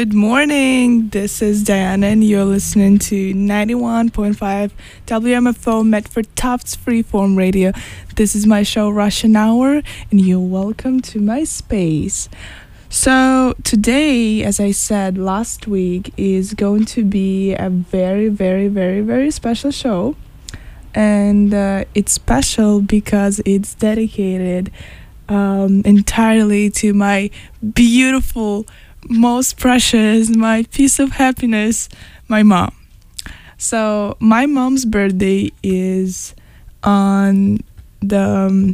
Good morning. This is Diana, and you're listening to 91.5 WMFO Medford Tufts Freeform Radio. This is my show, Russian Hour, and you're welcome to my space. So, today, as I said last week, is going to be a very, very, very, very special show. And it's special because it's dedicated entirely to my beautiful, most precious, my piece of happiness, my mom. So my mom's birthday is on the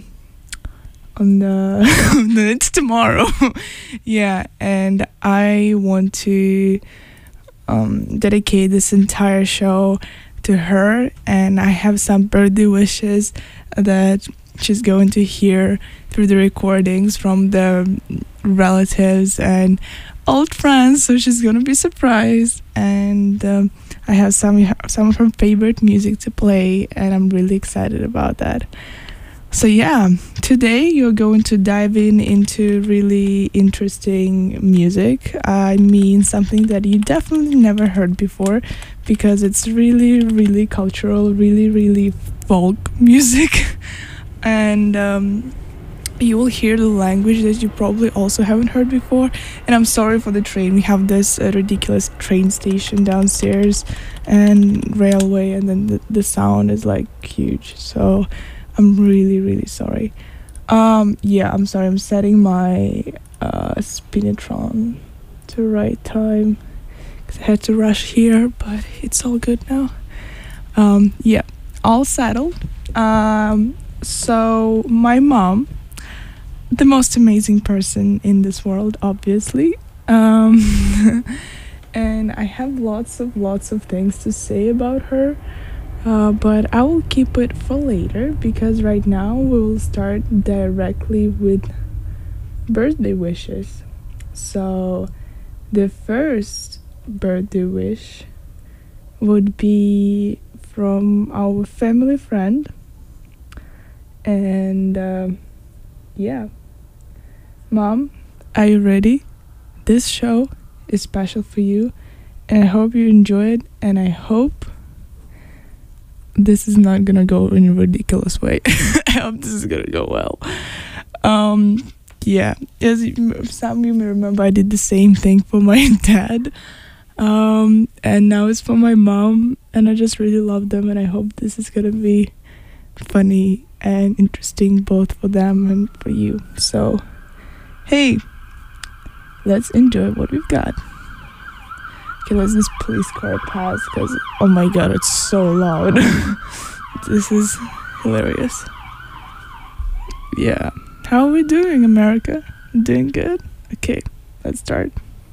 it's tomorrow. Yeah, and I want to dedicate this entire show to her, and I have some birthday wishes that she's going to hear through the recordings from the relatives and old friends, so she's gonna be surprised. And I have some of her favorite music to play, and I'm really excited about that. So yeah, today you're going to dive into really interesting music. I mean, something that you definitely never heard before, because it's really, really cultural, really, really folk music. And you will hear the language that you probably also haven't heard before. And I'm sorry for the train. We have this ridiculous train station downstairs and railway, and then the sound is like huge. So I'm really, really sorry. Yeah, I'm sorry. I'm setting my Spinitron to right time, because I had to rush here, but it's all good now. Yeah, all settled. So my mom, the most amazing person in this world, obviously. And I have lots of things to say about her, but I will keep it for later, because right now we will start directly with birthday wishes. So the first birthday wish would be from our family friend, and yeah. Mom, are you ready? This show is special for you, and I hope you enjoy it, and I hope this is not gonna go in a ridiculous way. I hope this is gonna go well. Yeah, some of you may remember, I did the same thing for my dad, and now it's for my mom, and I just really love them, and I hope this is gonna be funny and interesting, both for them and for you. So hey, let's enjoy what we've got. Okay, let's this police car pass, because oh my god, it's so loud. This is hilarious. Yeah, how are we doing, America? Doing good? Okay, let's start.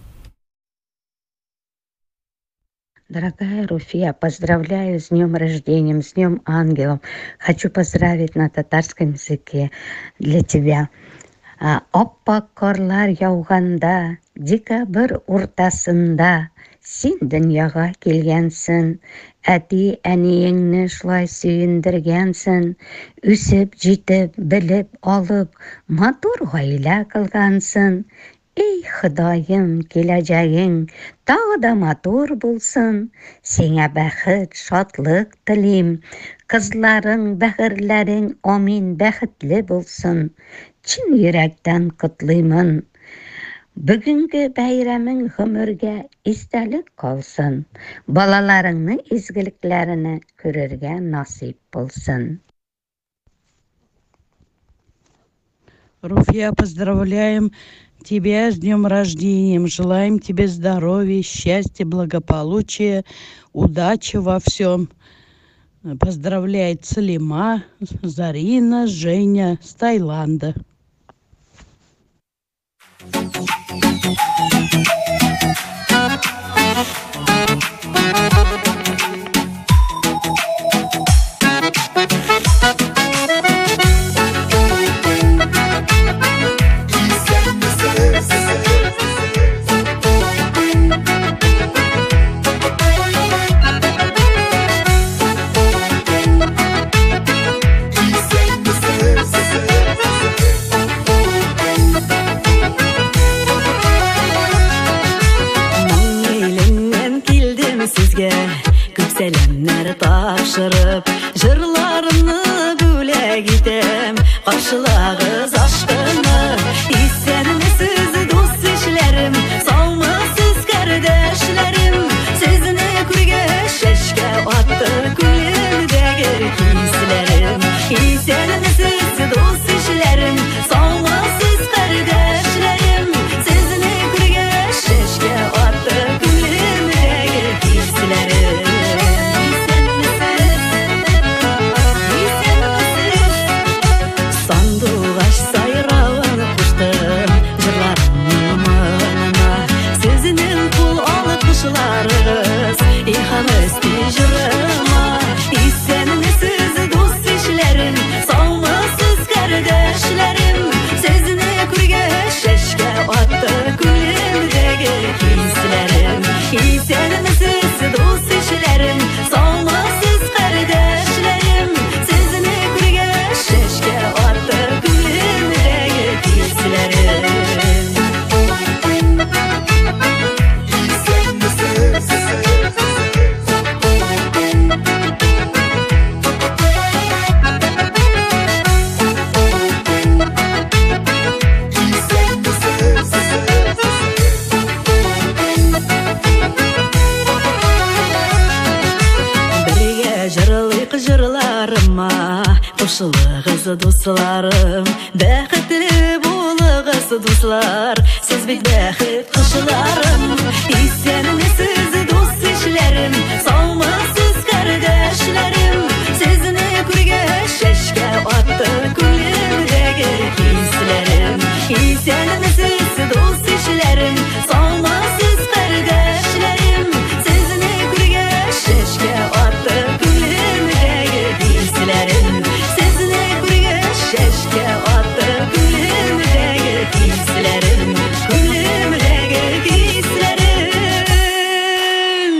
Дорогая Руфия, поздравляю с днем рождения, с днем ангелом. Хочу поздравить на татарском языке для тебя. Оппа корлар яуганда, декабрь уртасында, син дөньяга килгәнсең, әти әниеңне шулай сөендергәнсең, үсеп, җитеп, белеп, алып, матур гаилә кылгансың. Эй, Ходаем, киләҗәгең тагы да матур булсын. Сиңа бәхет, шатлык телим. Кызларың, бәхерләрең, амин, бәхетле булсын. Чын йөрәктән котлыймын. Бүгенге бәйрәмең гомергә истәлек калсын. Балаларыңның изгелекләрен күрергә насип булсын. Руфия, поздравляем тебя с днем рождения. Желаем тебе здоровья, счастья, благополучия, удачи во всем. Поздравляет Салима, Зарина, Женя с Таиланда. ашырып, жырларымны бүләк итем, каршылагыз ашкыны. Исәнмесез дус ишләрем, саумысыз кардәшләрем, сезне күргәч чәчкә атты күлемдәге кисләрем. Исәнмесез дус ишләрем, саумысыз кардәшләрем, сезне күргәч чәчкә атты күлемдәге кисләрем. Сандугач сайравын куштым, жырларымның маңына, сезнең кул алкышларыгыз, иһам өсти жырыма. Исәнмесез дус ишләрем, саумысыз кардәшләрем, сезне күргәч чәчкә атты күлемдәге кисләрем. Исәнмесез дус ишләрем, саумысыз кардәшләрем, сезне күргәч чәчкә атты күлемдәге кисләрем. Бергә җырлыйк җырларыма, кушылыгыз дусларым, бәхетле булыгыз дуслар, сез бит бәхет кошларым. Исәнмесез дус ишләрем, саумысыз кардәшләрем, сезне күргәч чәчкә атты күлемдәге кисләрем. Исәнмесез дус ишләрем, саумысыз кардәшләрем, сезне күргәч чәчкә атты күлемдәге кисләрем. Сезне күргәч чәчкә атты күлемдәге кисләрем. Күлемдәге кисләрем.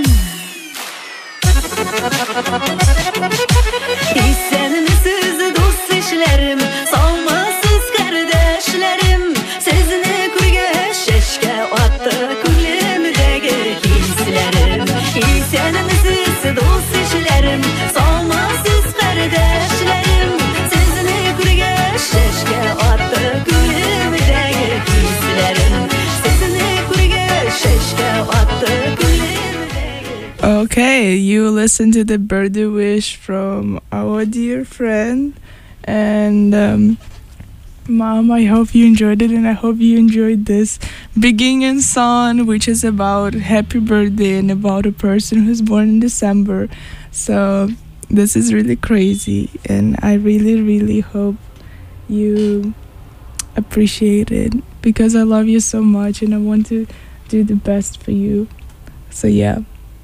Исәнмесез дус ишләрем, саумысыз кардәшләрем, сезне күргәч чәчкә атты күлемдәге кисләрем. Исәнмесез дус ишләрем, саумысыз кардәшләрем, сезне күргәч чәчкә атты күлемдәге кисләрем. Сезне күргәч чәчкә атты күлемдәге. Okay, you listen to the birthday wish from our dear friend. And Mom, I hope you enjoyed it, and I hope you enjoyed this beginning song, which is about happy birthday and about a person who's born in December. So this is really crazy, and I really, really hope you appreciate it, because I love you so much and I want to do the best for you. So yeah.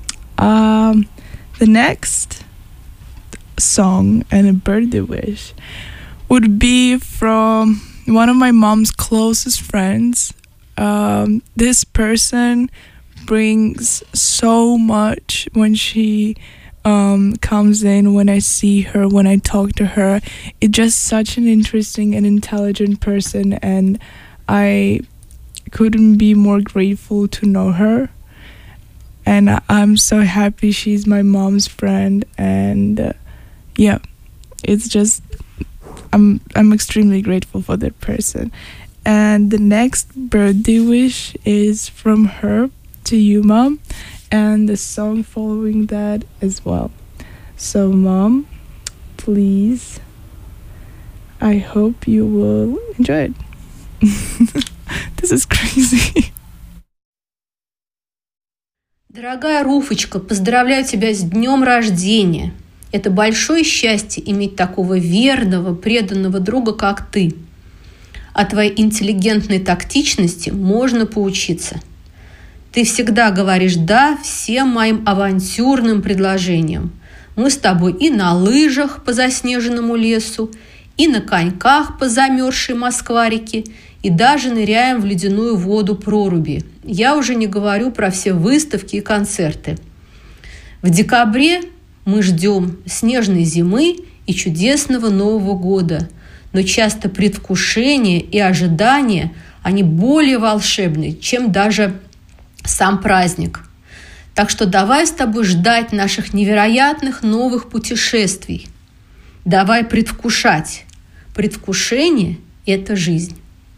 The next song and a birthday wish would be from one of my mom's closest friends. This person brings so much when she comes in, when I see her, when I talk to her. It's just such an interesting and intelligent person, and I couldn't be more grateful to know her. And I'm so happy she's my mom's friend, and yeah, it's just I'm extremely grateful for that person. And the next birthday wish is from her to you, Mom, and the song following that as well. So, Mom, please, I hope you will enjoy it. This is crazy. Дорогая Руфочка, поздравляю тебя с днем рождения. Это большое счастье иметь такого верного, преданного друга, как ты. О твоей интеллигентной тактичности можно поучиться. Ты всегда говоришь «да» всем моим авантюрным предложениям. Мы с тобой и на лыжах по заснеженному лесу, и на коньках по замерзшей Москва-реке, и даже ныряем в ледяную воду проруби. Я уже не говорю про все выставки и концерты. В декабре мы ждем снежной зимы и чудесного Нового года, но часто предвкушение и ожидание, они более волшебны, чем даже сам праздник. Так что давай с тобой ждать наших невероятных новых путешествий. Давай предвкушать. Предвкушение – это жизнь.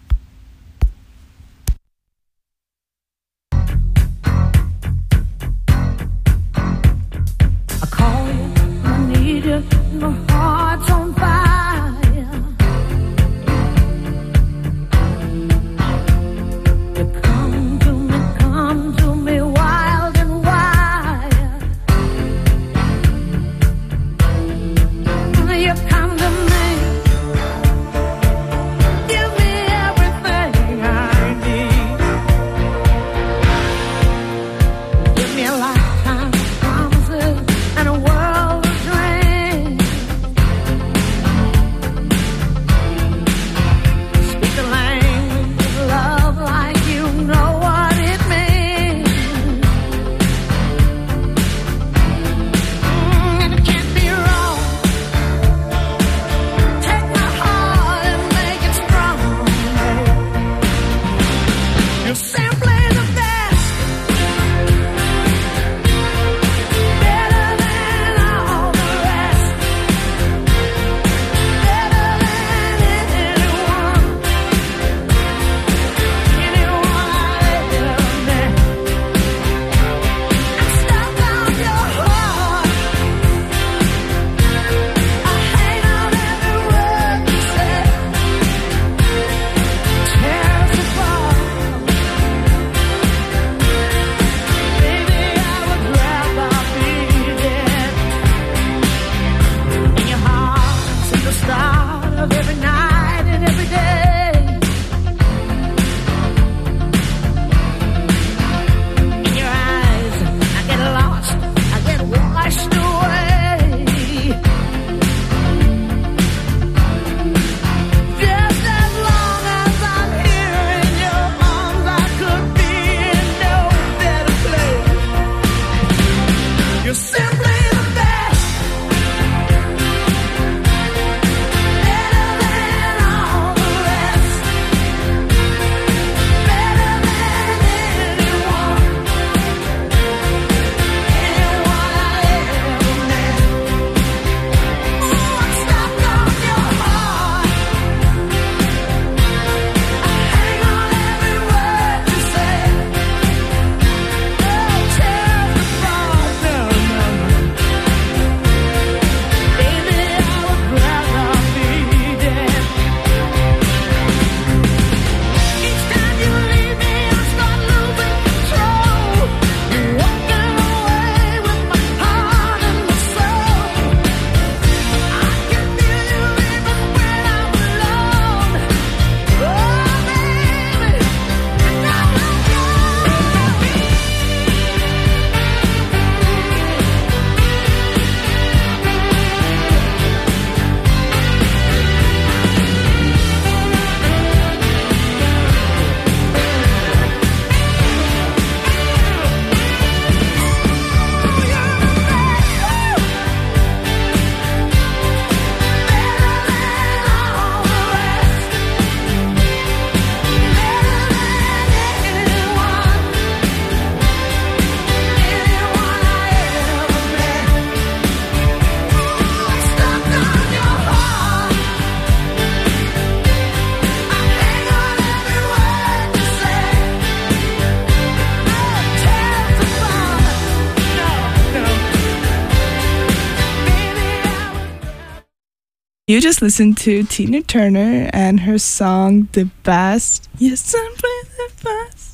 You just listened to Tina Turner and her song The Best. Yes, simply the best.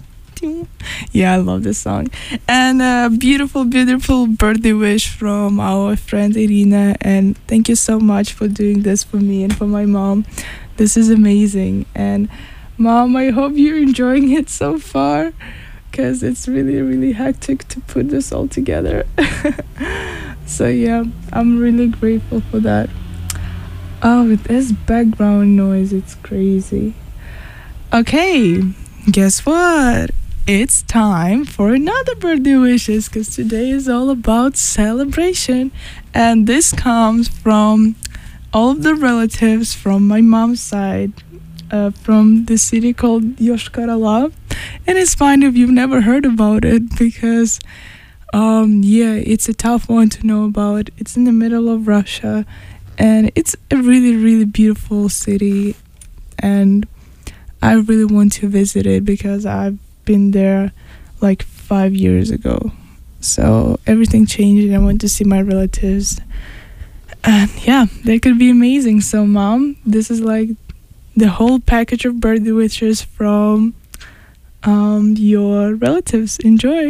Yeah, I love this song. And a beautiful, beautiful birthday wish from our friend Irina. And thank you so much for doing this for me and for my mom. This is amazing. And Mom, I hope you're enjoying it so far, because it's really, really hectic to put this all together. So yeah, I'm really grateful for that. Oh, this background noise, it's crazy. Okay, guess what? It's time for another birthday wishes, because today is all about celebration. And this comes from all of the relatives from my mom's side, from the city called Yoshkar-Ola. And it's fine if you've never heard about it, because Yeah, it's a tough one to know about. It's in the middle of Russia, and it's a really, really beautiful city, and I really want to visit it because I've been there like 5 years ago. So everything changed, and I went to see my relatives. And yeah, that could be amazing. So, Mom, this is like the whole package of birthday wishes from your relatives. Enjoy.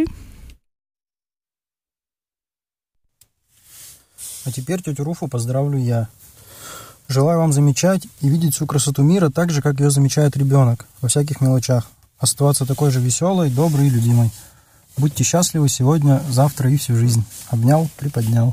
А теперь тетю Руфу поздравлю я. Желаю вам замечать и видеть всю красоту мира так же, как ее замечает ребенок, во всяких мелочах. Оставаться такой же веселой, доброй и любимой. Будьте счастливы сегодня, завтра и всю жизнь. Обнял, приподнял.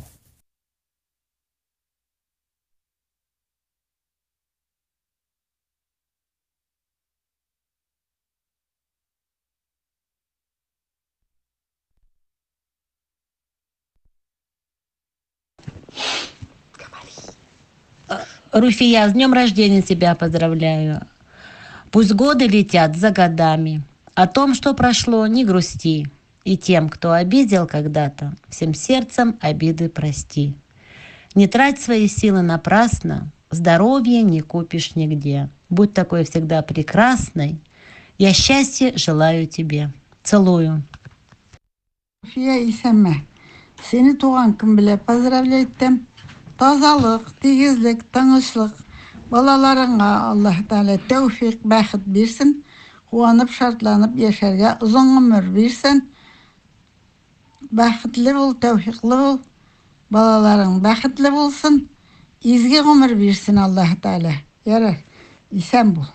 Руфия, с днем рождения тебя поздравляю. Пусть годы летят за годами. О том, что прошло, не грусти. И тем, кто обидел когда-то, всем сердцем обиды прости. Не трать свои силы напрасно, здоровья не купишь нигде. Будь такой всегда прекрасной. Я счастья желаю тебе. Целую. Rufiya iseme. Seni tuğan gün bile pozdravляйтем. Тазалык, тигезлек, тынычлык. Балаларыңа Аллаһ Тәгалә тәүфик, бәхет бирсен. Куанып, шартланып яшәргә озын гомер бирсен. Бәхетле бул, тәүфикле бул. Балаларың бәхетле булсын. Изге гомер бирсен Аллаһ Тәгалә. Ярар, исән бул.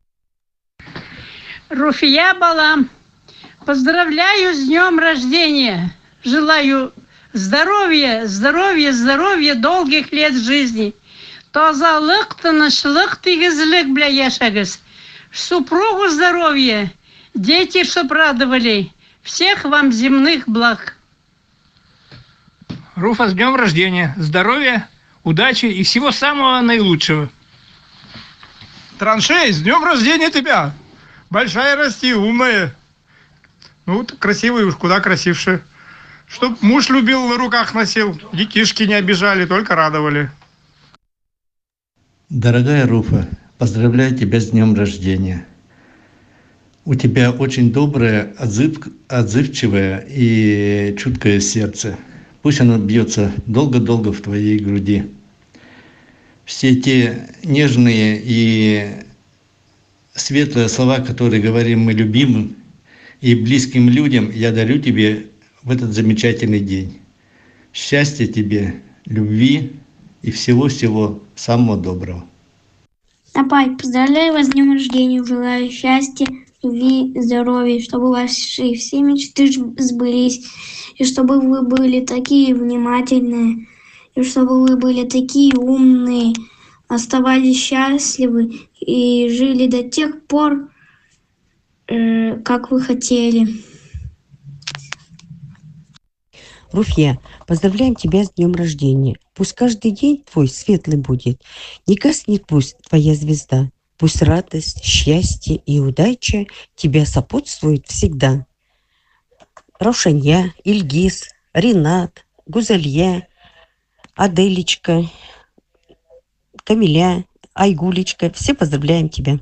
Руфия, балам, поздравляю с днем рождения. Желаю здоровья, здоровья, здоровья, долгих лет жизни. Тазалык, тынычлык, тигезлек белән яшәгез. Супругу здоровья, дети, чтоб радовали. Всех вам земных благ. Руфа, с днем рождения. Здоровья, удачи и всего самого наилучшего. Траншей, с днем рождения тебя! Большая расти, умная. Ну, красивый уж, куда красивше. Чтоб муж любил, на руках носил, детишки не обижали, только радовали. Дорогая Руфа, поздравляю тебя с днем рождения. У тебя очень доброе, отзывчивое и чуткое сердце. Пусть оно бьется долго-долго в твоей груди. Все те нежные и светлые слова, которые говорим мы любимым и близким людям, я дарю тебе в этот замечательный день. Счастья тебе, любви и всего-всего самого доброго. Апай, поздравляю вас с днем рождения, желаю счастья, любви, здоровья, чтобы ваши все мечты сбылись, и чтобы вы были такие внимательные, и чтобы вы были такие умные, оставались счастливы и жили до тех пор, как вы хотели. Руфья, поздравляем тебя с днем рождения. Пусть каждый день твой светлый будет. Не гаснет пусть твоя звезда. Пусть радость, счастье и удача тебя сопутствуют всегда. Рошанья, Ильгиз, Ренат, Гузалья, Аделечка, Камиля, Айгулечка. Все поздравляем тебя.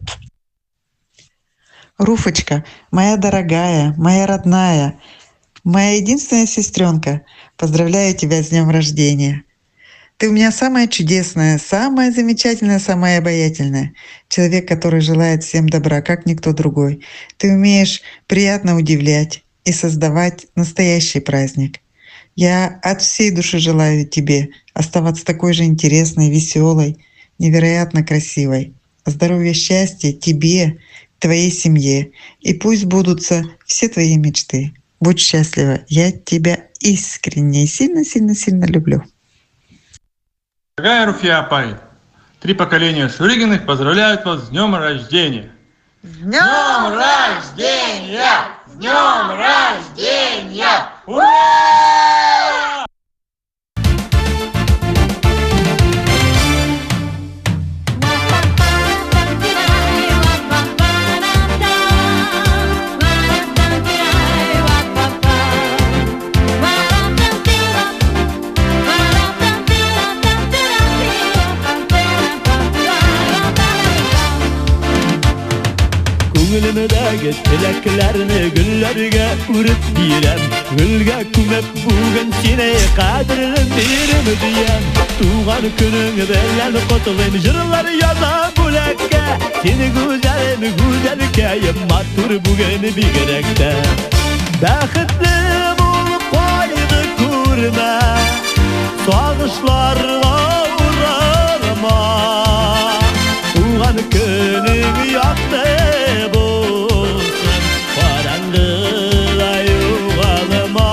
Руфочка, моя дорогая, моя родная, моя единственная сестренка, поздравляю тебя с днем рождения. Ты у меня самая чудесная, самая замечательная, самая обаятельная. Человек, который желает всем добра, как никто другой. Ты умеешь приятно удивлять и создавать настоящий праздник. Я от всей души желаю тебе оставаться такой же интересной, веселой, невероятно красивой. Здоровья, счастья тебе, твоей семье. И пусть сбудутся все твои мечты. Будь счастлива. Я тебя искренне и сильно-сильно-сильно люблю. Дорогая Руфия Апай, 3 поколения Шуригиных поздравляют вас с днем рождения. С днем рождения! С днем рождения! Ура! Wow. Tileklerini güllerge urip birem Gülge kümep bugün seni kadrin birim diyem Tuğan günün bellen kotulayım Jırlar yaza bulekke Seni güzelkeyim Matur bugün bir gerekte Bəxtli bulup koydu kurma Sağışlarla uğrarma Tuğan günün yaktı bulsun Karanlığa yuvalma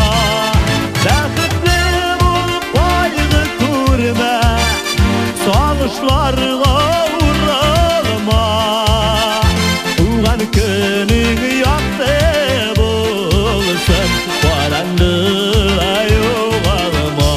Bəxtli bulup koydu kurma Sağışlarla uğrarma Tuğan günün yaktı bulsun Karanlığa yuvalma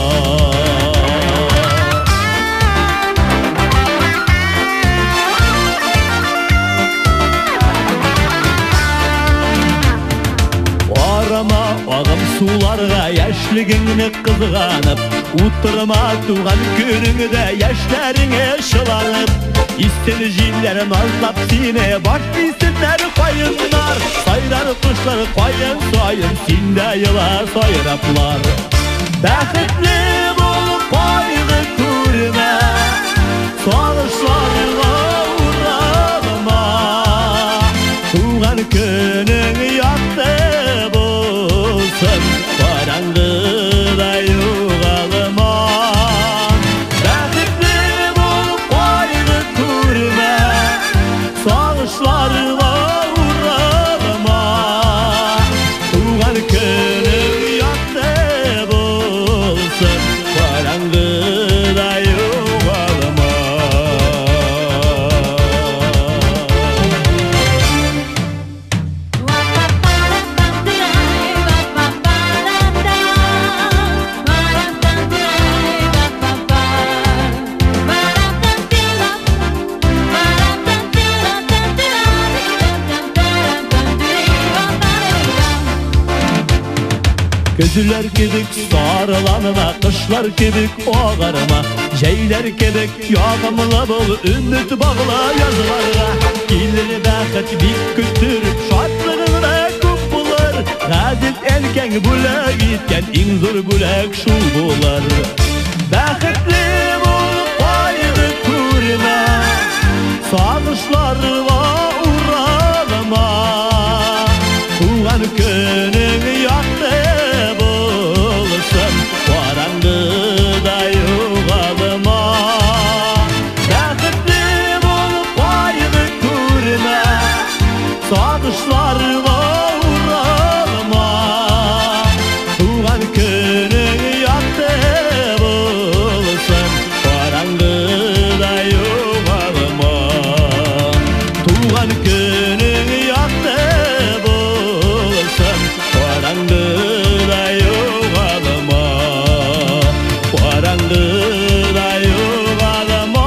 Varama ağım sularga yaşligini kızganıp Uturma tuğan gününgde yaşlarine şılanıp İsteni jillerim azlap sine Baş bilsinler koyunlar Sayrar kuşlar koyun soyun Sinde yıla soyraplar Bəxtli bulup koydu kurma Soğuşlarla uğralma Tuğan günün yaktı bulsun Karanlığa yuvalma Bəxtli bulup koydu kurma Soğuşlarla uğralma Tuğan günün yaktı bulsun Karanlığa yuvalma Gözüler kebik sarılanma, kışlar kebik oğarma Jeyler kebik yağımla bol, ümit bağla yazılarga Gelir bəxet bik kütürüp, şatlığına köp bular Gaziz elken bulak itken, inzur bulak şu bular Bəxetli bulup koydu kurma Sağışlarla uğralma Tuğan günün yaktı bulsun Karanlığa yuvalma Bəxtli bulup koydu kurma Sağışlarla uğralma Tuğan günün yaktı bulsun Karanlığa yuvalma Tuğan günün yaktı bulsun Karanlığa yuvalma Karanlığa yuvalma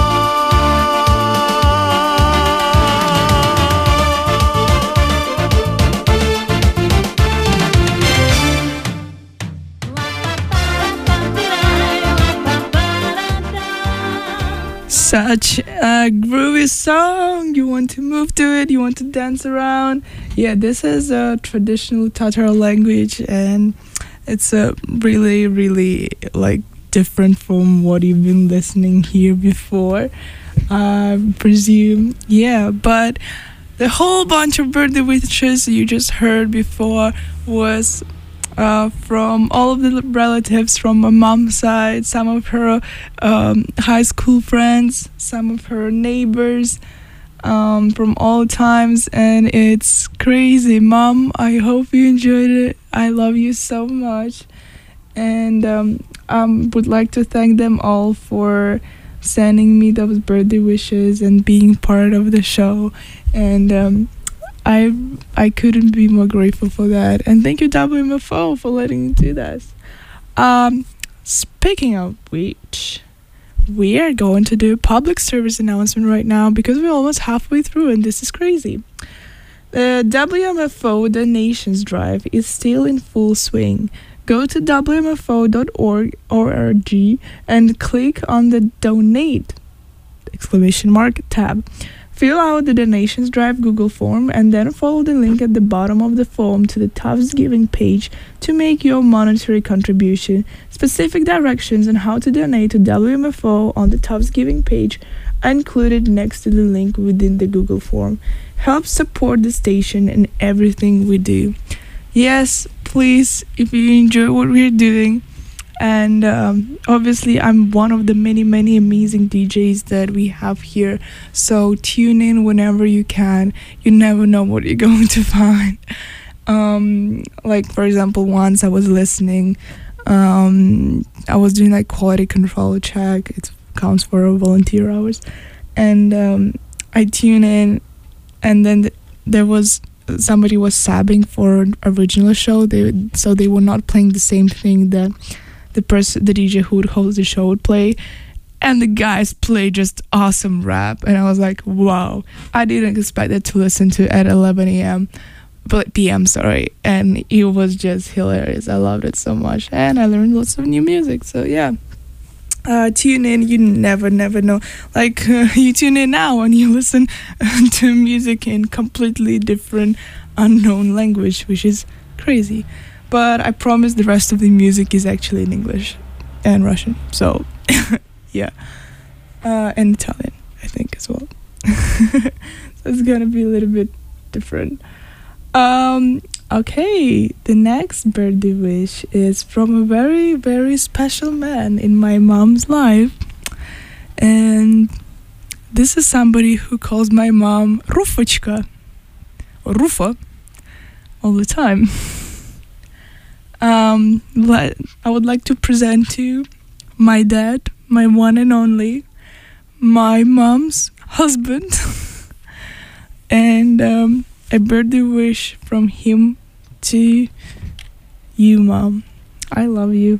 Such a groovy song. You want to move to it, you want to dance around. Yeah, this is a traditional Tatar language and it's a really like different from what you've been listening here before. I presume. Yeah, but the whole bunch of birthday wishes you just heard before was from all of the relatives from my mom's side, some of her high school friends, some of her neighbors from all times, and it's crazy. Mom, I hope you enjoyed it. I love you so much, and would like to thank them all for sending me those birthday wishes and being part of the show, and I couldn't be more grateful for that. And thank you WMFO for letting me do this. Speaking of which, we are going to do a public service announcement right now because we're almost halfway through and this is crazy. The WMFO Donations Drive is still in full swing. Go to wmfo.org and click on the Donate ! Tab. Fill out the Donations Drive Google form and then follow the link at the bottom of the form to the Tufts Giving page to make your monetary contribution. Specific directions on how to donate to WMFO on the Tufts Giving page are included next to the link within the Google form. Help support the station and everything we do. Yes, please, if you enjoy what we're doing, and obviously I'm one of the many amazing DJs that we have here, so tune in whenever you can. You never know what you're going to find. Like for example, once I was listening, I was doing like quality control check. It counts for volunteer hours, and I tune in, and then there was somebody was subbing for an original show. So they were not playing the same thing that the DJ who would host the show would play, and the guys play just awesome rap, and I was like, wow, I didn't expect that to listen to at 11 p.m. And it was just hilarious. I loved it so much, and I learned lots of new music. So yeah, tune in. You never know. Like you tune in now and you listen to music in completely different unknown language, which is crazy. But I promise the rest of the music is actually in English and Russian. So, yeah. And Italian, I think, as well. So it's going to be a little bit different. Okay, the next birthday wish is from a very special man in my mom's life. And this is somebody who calls my mom Rufachka, or Rufa, all the time. I would like to present to you my dad, my one and only, my mom's husband, and a birthday wish from him to you, Mom. I love you.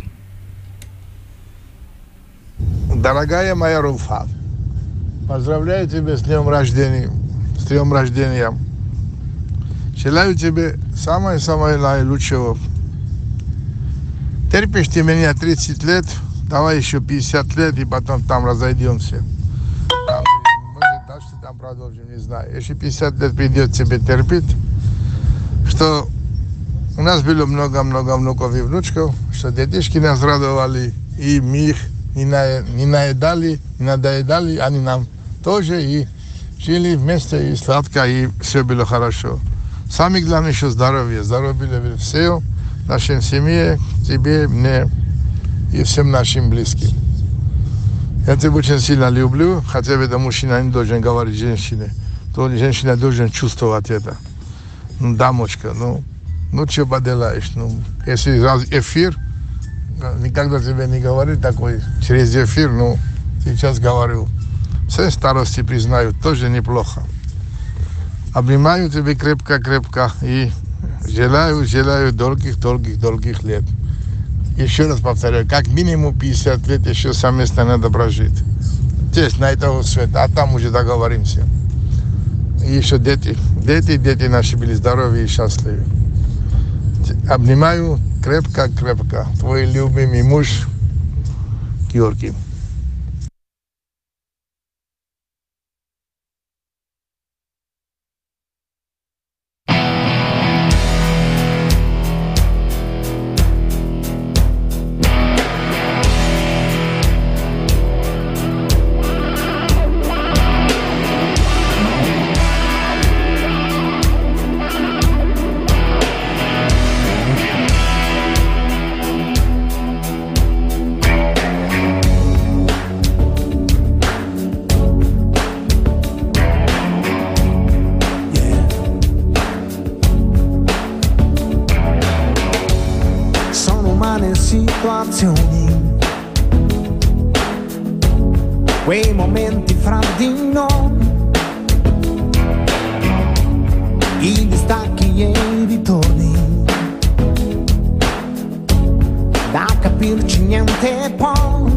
Дорогая моя Руфа, поздравляю тебя с днем рождения, с твоим рождением. Желаю тебе самое-самое наилучшего. Терпишь ты меня 30 лет, давай еще 50 лет, и потом там разойдемся. Может, дальше там продолжим, не знаю. Еще 50 лет придется тебе терпеть, что у нас было много внуков и внучков, что детишки нас радовали, и мы их не наедали, не надоедали, они нам тоже, и жили вместе, и сладко, и все было хорошо. Самое главное, что здоровье. Здоровье было все, нашей семье, тебе, мне и всем нашим близким. Я тебя очень сильно люблю, хотя бы это мужчина не должен говорить женщине. То женщина должен чувствовать это. Ну, дамочка, ну что поделаешь? Ну, если раз эфир, никогда тебе не говорил такой, через эфир, ну, сейчас говорю. Все старости признаю, тоже неплохо. Обнимаю тебя крепко и желаю долгих лет. Еще раз повторяю, как минимум 50 лет еще совместно надо прожить. Здесь, на этого света, а там уже договоримся. И еще дети наши были здоровы и счастливы. Обнимаю крепко. Твой любимый муж Георгий. Quei momenti fra di noi, i distacchi e i ritorni, da capirci niente poi,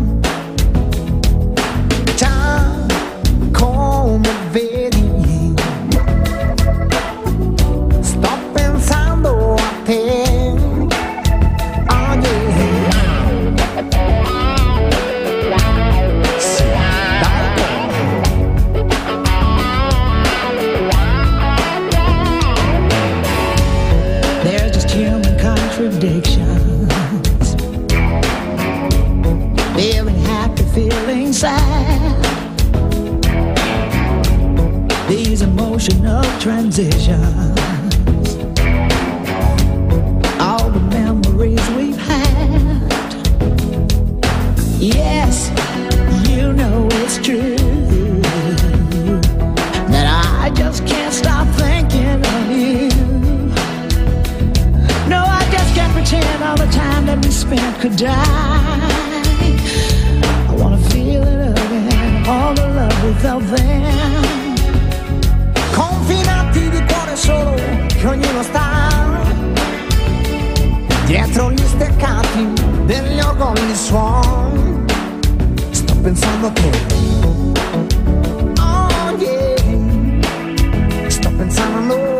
già come vedi, sto pensando a te. emotional transitions, all the memories we've had. Yes, you know it's true that I just can't stop thinking of you. No, I just can't pretend all the time that we spent could die. I wanna feel it again, all the love we felt then. Confinati di cuore solo, che ognuno sta dietro gli steccati degli orgogli suon. Sto pensando a te, oh yeah, sto pensando a noi.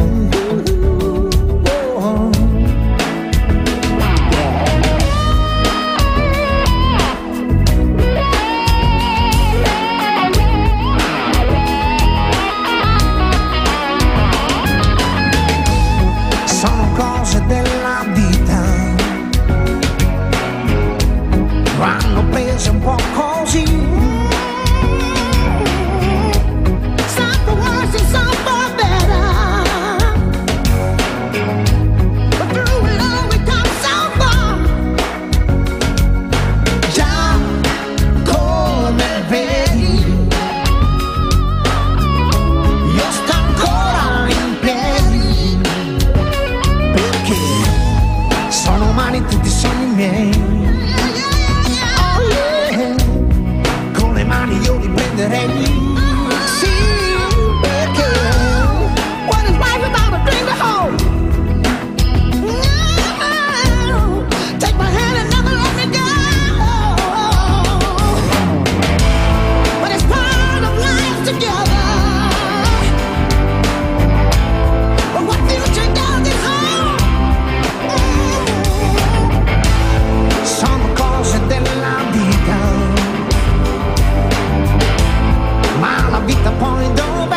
Sono cose della vita, vanno prese un po' così. Some for worse and some for better, but through it all we come so far. Già come vedi, io sto ancora in piedi, perché sono umani tutti i sogni miei. Oh yeah, con le mani io li prenderei. Sì, perché what is life without a dream to hold? No, take my hand and never let me go. But it's part of life together. But what future does it hold? Sono cose della vita, ma la vita poi dov'è?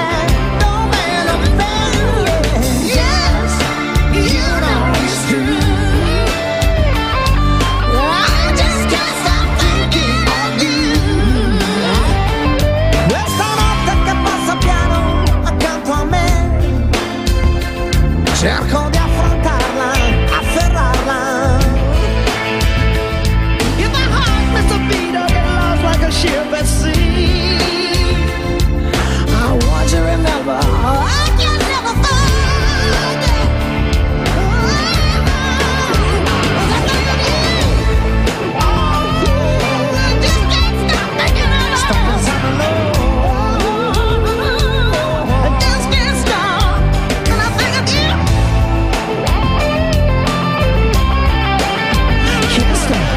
Yes, you know it's true. I just can't stop thinking of you. Questa notte che passa piano accanto a me, cerco di affrontarla, afferrarla. If my heart missed a beat of it lost like a ship at sea, I want you to remember I can never forget. Oh, yeah, I just can't stop thinking of you. Stop pensando a love. I just can't stop when I think of you. Can't stop.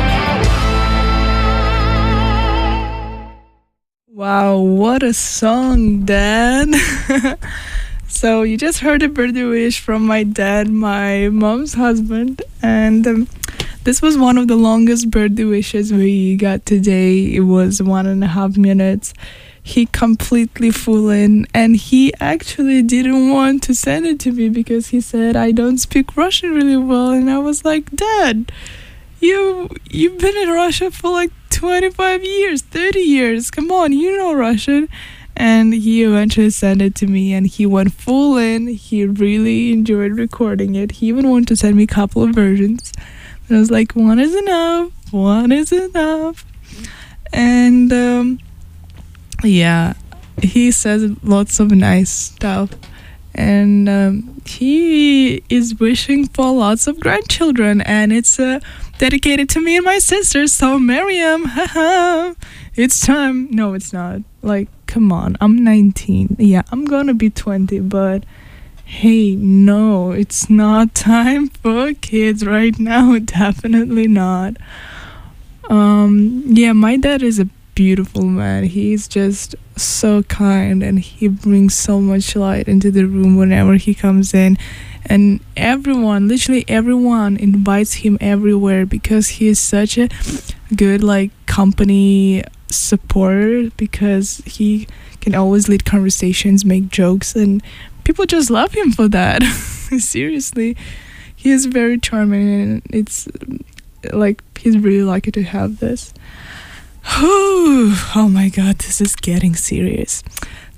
Wow, what a song, Dad. So you just heard a birthday wish from my dad, my mom's husband, and this was one of the longest birthday wishes we got today. It was 1.5 minutes. He completely flew in, and he actually didn't want to send it to me because he said I don't speak Russian really well, and I was like, Dad, you've been in Russia for like 25 years, 30 years. Come on, you know Russian. And he eventually sent it to me, and he went full in. He really enjoyed recording it. He even wanted to send me a couple of versions. And I was like, one is enough. One is enough. And yeah, he says lots of nice stuff. And he is wishing for lots of grandchildren, and it's dedicated to me and my sister. So Miriam, haha, it's time. No, it's not. Like, come on, I'm 19. Yeah, I'm gonna be 20, but hey, no, it's not time for kids right now. Definitely not. Yeah, my dad is a beautiful man. He's just so kind, and he brings so much light into the room whenever he comes in, and everyone, literally everyone, invites him everywhere because he is such a good like company supporter, because he can always lead conversations, make jokes, and people just love him for that. Seriously, he is very charming, and it's like he's really lucky to have this. Oh my god, this is getting serious.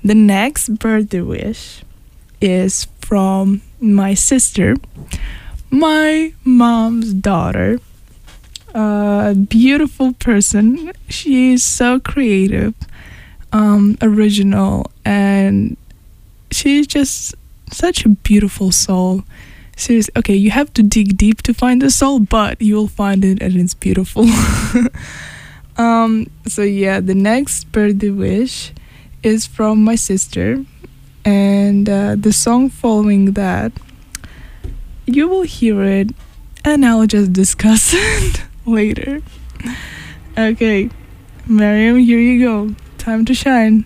The next birthday wish is from my sister, my mom's daughter. A beautiful person. She is so creative, original, and she's just such a beautiful soul. Seriously, okay, you have to dig deep to find the soul, but you'll find it and it's beautiful. So yeah, the next birthday wish is from my sister, and the song following that, you will hear it and I'll just discuss it later. Okay, Mariam, here you go. Time to shine.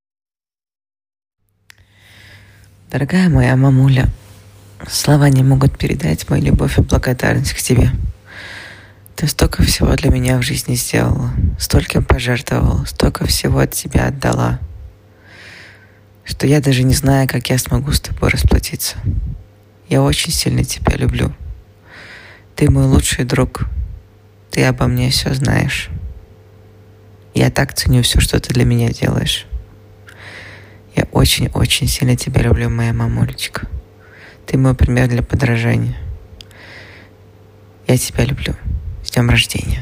Дорогая моя мамуля, слова не могут передать мою любовь и благодарность к тебе. Ты столько всего для меня в жизни сделала, столько пожертвовала, столько всего от себя отдала, что я даже не знаю, как я смогу с тобой расплатиться. Я очень сильно тебя люблю. Ты мой лучший друг. Ты обо мне все знаешь. Я так ценю все, что ты для меня делаешь. Я очень-очень сильно тебя люблю, моя мамулечка. Ты мой пример для подражания. Я тебя люблю. С днем рождения.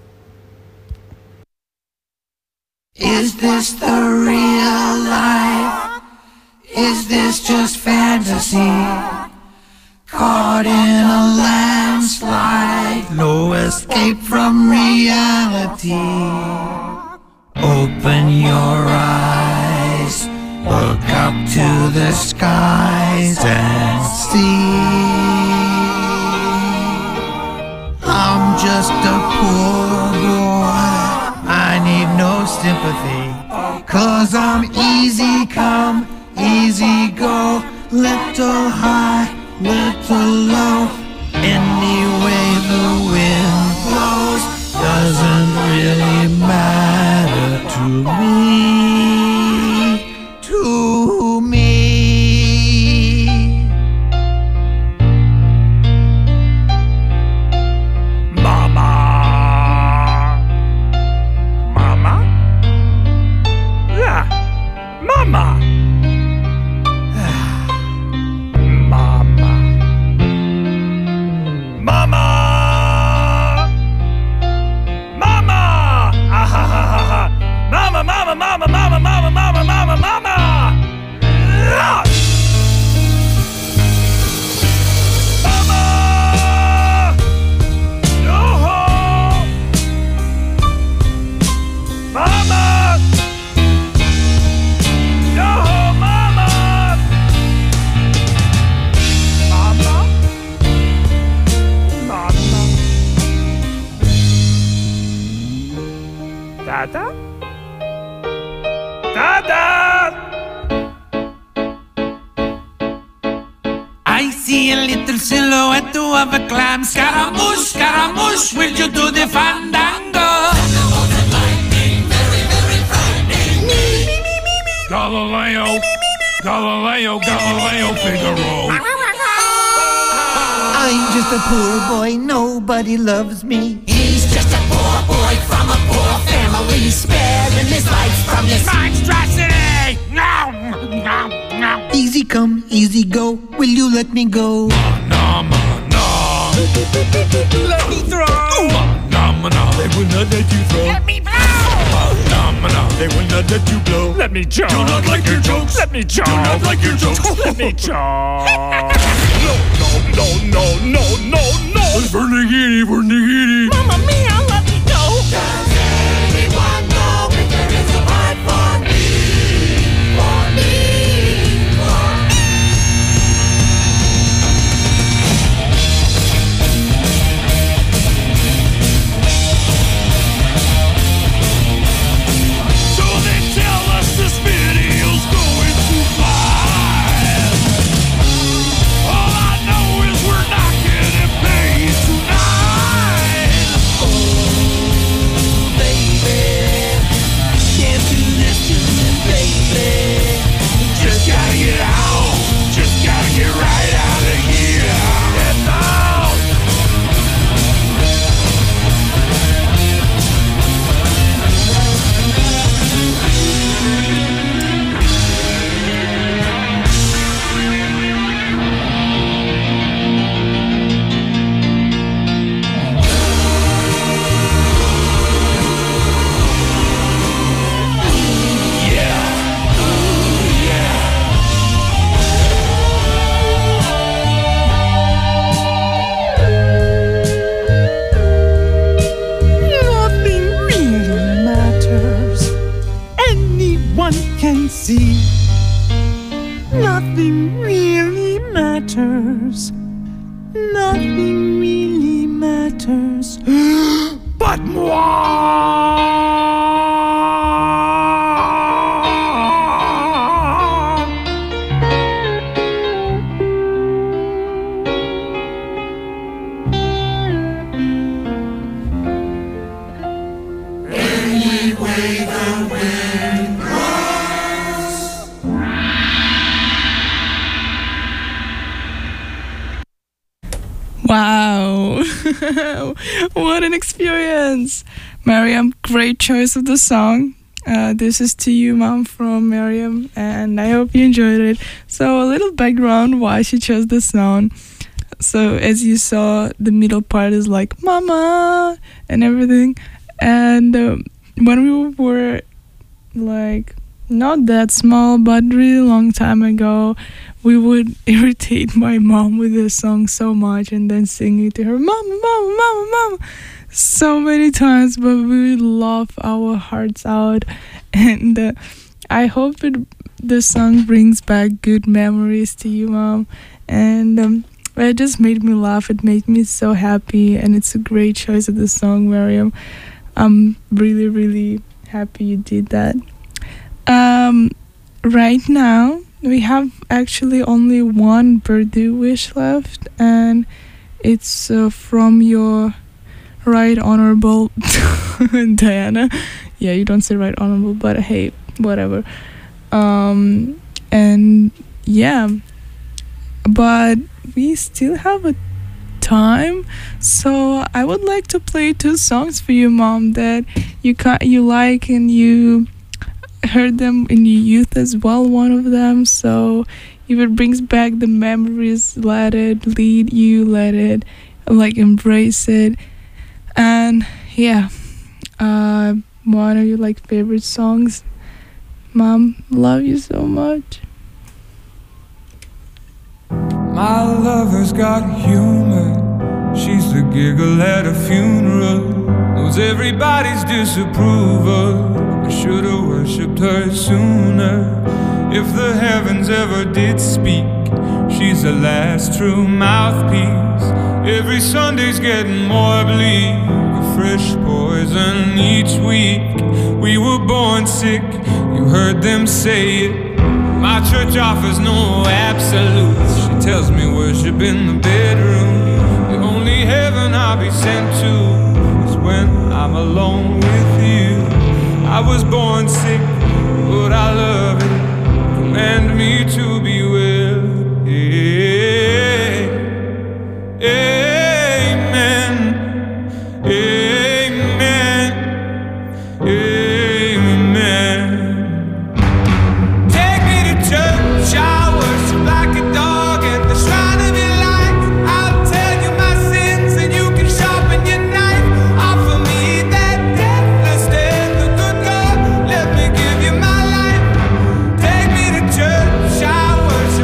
Is this the real life? Is this just fantasy? Caught in a landslide, no escape from reality. Open your eyes, look up to the skies and see. I'm just a poor boy, I need no sympathy, 'cause I'm easy come, easy go, little high, little low. Any way the wind blows doesn't really matter to me, to me. Mama, mama, yeah, mama. Mama! Mama! Ah, ha, ha, ha, ha. Mama, mama, mama, mama, mama, mama, mama, mama! Ah! Mama! Yo-ho! Mama! Yo-ho, mama! Mama? Dada? Dada! I see a little silhouette of a clam. Scaramouche, Scaramouche, will you do the fandango? Galileo, Galileo, Galileo, Figaro. I'm just a poor boy, nobody loves me. He's just a poor boy from a poor family, sparing his life from this monstrosity. No, no, no. Easy come, easy go, will you let me go? No, no. Let me throw. No, they will not let you throw. Let me blow. No, they will not let you blow. Let me choke. Do not like your jokes. Let me choke. Do not like your jokes. Let me choke. No, no, no, no, no. Vernigini, Vernigini. Mamma mia, let me go. Does anyone know if there is a part for me? For me, for me. So they tell us this video's going too fast. All I know is we're not getting paid tonight. else but moi. Wow, what an experience. Mariam, great choice of the song. This is to you, Mom, from Mariam, and I hope you enjoyed it. So a little background why she chose this song. So as you saw, the middle part is like mama and everything. And when we were like not that small, but really long time ago, we would irritate my mom with this song so much and then sing it to her, mama, mama, mama, mama, so many times, but we would laugh our hearts out. And I hope the song brings back good memories to you, Mom. And it just made me laugh. It made me so happy, and it's a great choice of the song, Mariam. I'm really, really happy you did that. Right now, we have actually only one birthday wish left, and it's from your Right Honorable Diana. Yeah, you don't say Right Honorable, but hey, whatever. And yeah, but we still have a time, so I would like to play 2 songs for you, Mom, that you like and you heard them in your youth as well, one of them. So if it brings back the memories, let it lead you, let it like embrace it. And yeah, one of your like favorite songs. Mom, love you so much. My lover's got humor. She's the giggle at a funeral. Knows everybody's disapproval. I should've worshipped her sooner. If the heavens ever did speak, she's the last true mouthpiece. Every Sunday's getting more bleak, a fresh poison each week. We were born sick, you heard them say it. My church offers no absolutes. She tells me worship in the bedroom. The only heaven I'll be sent to is when I'm alone with you. I was born sick, but I love it. Command me to be well. Amen. Amen. Amen. Take me to church, I worship like a dog at the shrine of your light. I'll tell you my sins and you can sharpen your knife. Offer me that deathless death, the good God, let me give you my life. Take me to church, I worship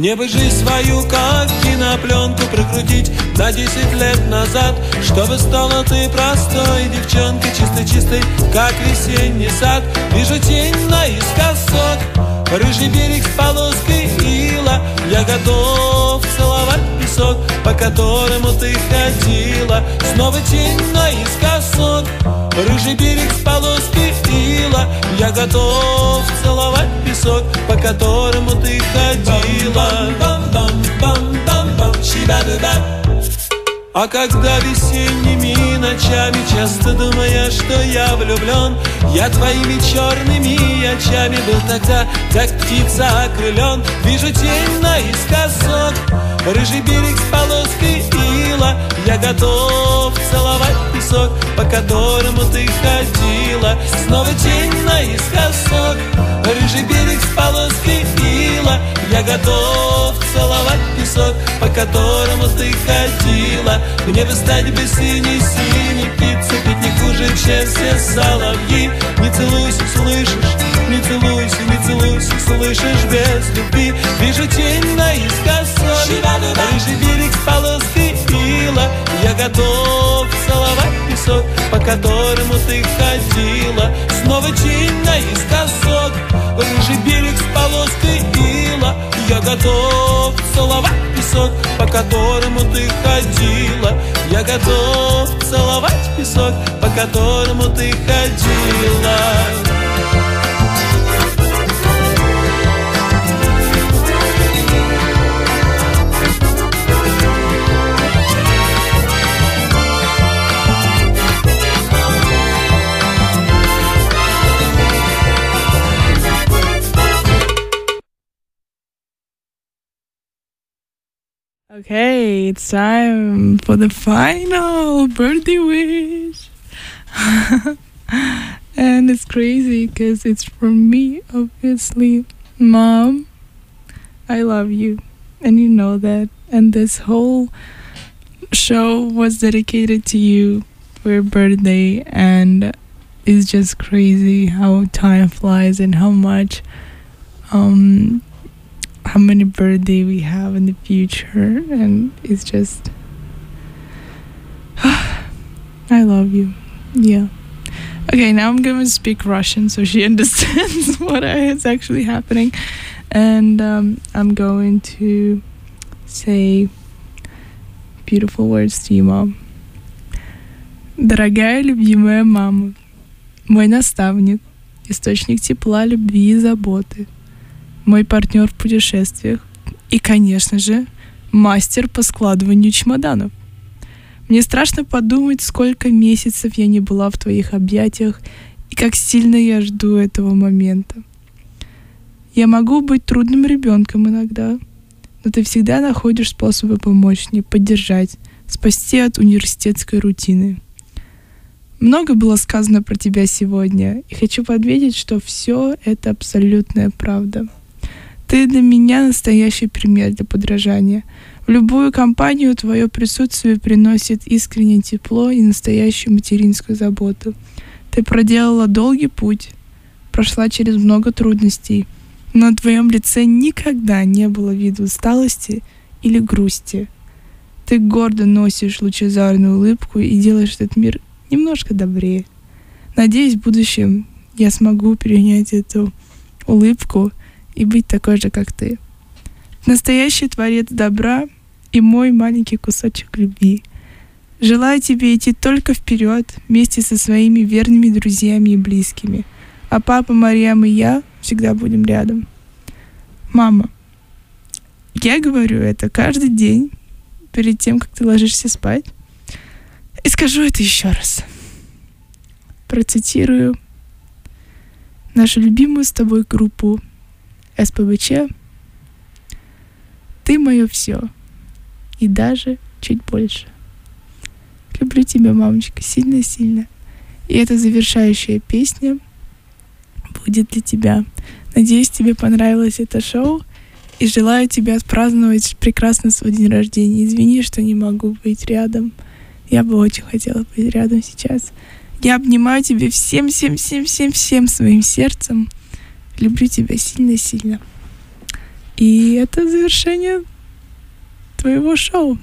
Мне бы жизнь свою, как кинопленку, прокрутить на 10 лет назад, чтобы стала ты простой девчонкой, чистой-чистой, как весенний сад. Вижу тень наискосок, рыжий берег с полоской ила. Я готов целовать песок, по которому ты ходила. Снова тень наискосок, рыжий берег с полоской ила. Я готов целовать песок, по которому ты ходила. А когда весенними ночами часто думая, что я влюблен, я твоими черными очами был тогда, как птица окрылен. Вижу тень наискосок, рыжий берег с полоской ила. Я готов целовать песок, по которому ты ходила. Снова тень наискосок, рыжий берег с полоской ила. Я готов целовать песок, по которому ты ходила. Мне бы стать бы синей-синей птицей, петь не хуже, чем все соловьи. Не целуйся, слышишь, не целуйся, не целуйся, слышишь, без любви. Вижу тень наискосок, рыжий берег с полоской ила. Я готов целовать песок, по которому ты ходила. Снова тень наискосок, рыжий берег с полоской ила. Я готов целовать песок, по которому ты ходила. Я готов целовать песок, по которому ты ходила. Okay, it's time for the final birthday wish. And it's crazy because it's from me, obviously. Mom, I love you, and you know that. And this whole show was dedicated to you for your birthday, and it's just crazy how time flies and how much how many birthday we have in the future, and it's just I love you. Yeah. Okay, now I'm gonna speak Russian so she understands what is actually happening, and I'm going to say beautiful words to you, Mom. Дорогая любимая мама, мой наставник, источник тепла, любви и заботы, мой партнер в путешествиях и, конечно же, мастер по складыванию чемоданов. Мне страшно подумать, сколько месяцев я не была в твоих объятиях и как сильно я жду этого момента. Я могу быть трудным ребенком иногда, но ты всегда находишь способы помочь мне, поддержать, спасти от университетской рутины. Много было сказано про тебя сегодня, и хочу подметить, что все это абсолютная правда. Ты для меня настоящий пример для подражания. В любую компанию твое присутствие приносит искреннее тепло и настоящую материнскую заботу. Ты проделала долгий путь, прошла через много трудностей, но на твоем лице никогда не было вида усталости или грусти. Ты гордо носишь лучезарную улыбку и делаешь этот мир немножко добрее. Надеюсь, в будущем я смогу перенять эту улыбку и быть такой же, как ты. Настоящий творец добра и мой маленький кусочек любви. Желаю тебе идти только вперед вместе со своими верными друзьями и близкими. А папа, Марьям и я всегда будем рядом. Мама, я говорю это каждый день перед тем, как ты ложишься спать. И скажу это еще раз. Процитирую нашу любимую с тобой группу СПБЧ. Ты мое все. И даже чуть больше. Люблю тебя, мамочка, сильно-сильно. И эта завершающая песня будет для тебя. Надеюсь, тебе понравилось это шоу. И желаю тебе отпраздновать прекрасно свой день рождения. Извини, что не могу быть рядом. Я бы очень хотела быть рядом сейчас. Я обнимаю тебя всем своим сердцем. Люблю тебя сильно-сильно. И это завершение твоего шоу.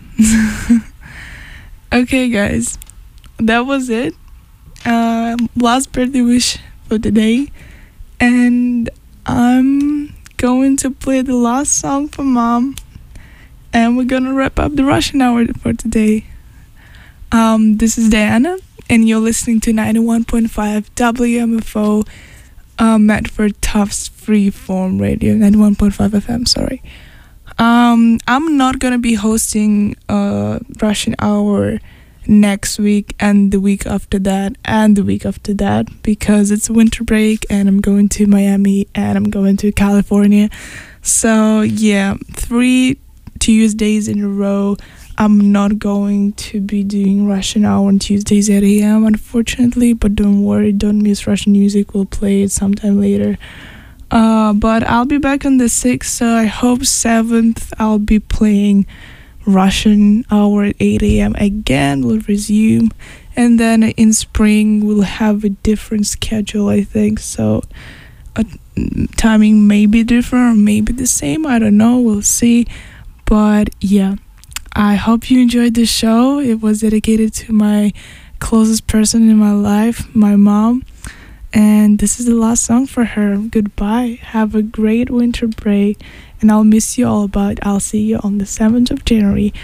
Okay, guys, that was it. Last birthday wish for today, and I'm going to play the last song for Mom, and we're gonna wrap up the Russian hour for today. This is Diana, and you're listening to 91.5 WMFO, Medford Tufts Freeform Radio, 91.5 FM. Sorry. I'm not gonna be hosting Russian hour next week and the week after that and the week after that because it's winter break and I'm going to Miami and I'm going to California. So yeah, 3 Tuesdays in a row I'm not going to be doing Russian hour on Tuesdays at 8 a.m. unfortunately, but don't worry, don't miss Russian music. We'll play it sometime later. But I'll be back on the 6th, so I hope 7th I'll be playing Russian hour at 8 a.m. again. We'll resume, and then in spring we'll have a different schedule, I think. So timing may be different or maybe the same, I don't know, we'll see. But yeah, I hope you enjoyed the show. It was dedicated to my closest person in my life, my mom. And this is the last song for her. Goodbye. Have a great winter break. And I'll miss you all, but I'll see you on the 7th of January,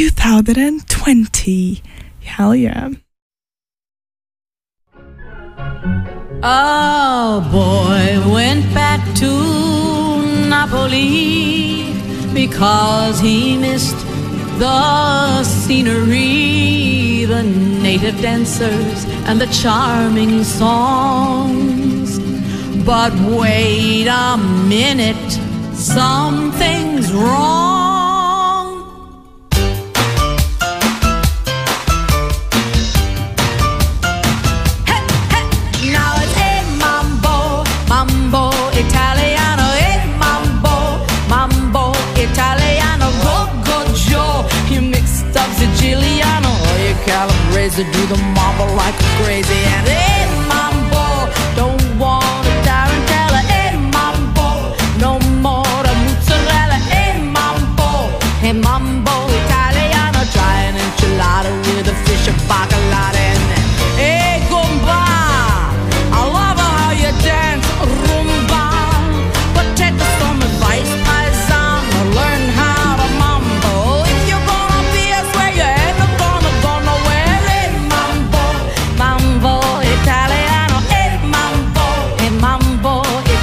2020. Hell yeah. A boy went back to Napoli because he missed the scenery, the native dancers, and the charming songs. But wait a minute, something's wrong. Hey, hey, now it's a mambo, mambo Italiano, a mambo, mambo Italiano, go Joe. You mixed up Siciliano, or you calabrese, do the mambo like crazy, and a mambo, don't want a tarantella, a mambo, no more a mozzarella, a mambo Italiano, try an enchilada with a fish and bacalao, and hey gumba, I love how you dance rumba, but take some advice, paisan, learn how to mambo. If you're gonna be a swear, you ain't gonna go nowhere. Hey mambo, mambo Italiano, hey mambo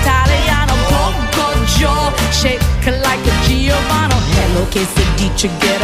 Italiano, go Joe, shake like a Giovanni. Hello, quesadilla, get